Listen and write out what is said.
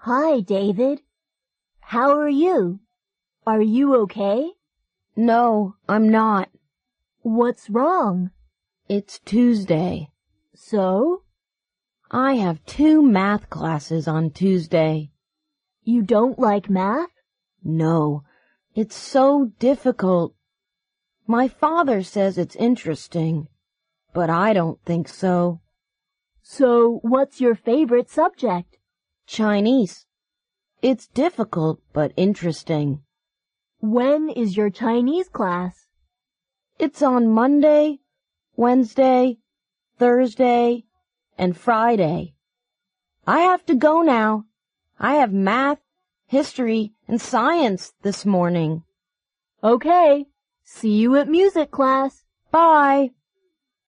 Hi, David. How are you? Are you okay? No, I'm not. What's wrong? It's Tuesday. So? I have 2 math classes on Tuesday. You don't like math? No, it's so difficult. My father says it's interesting, but I don't think so. So, what's your favorite subject? Chinese. It's difficult but interesting. When is your Chinese class? It's on Monday, Wednesday, Thursday, and Friday. I have to go now. I have math, history, and science this morning. Okay. See you at music class. Bye.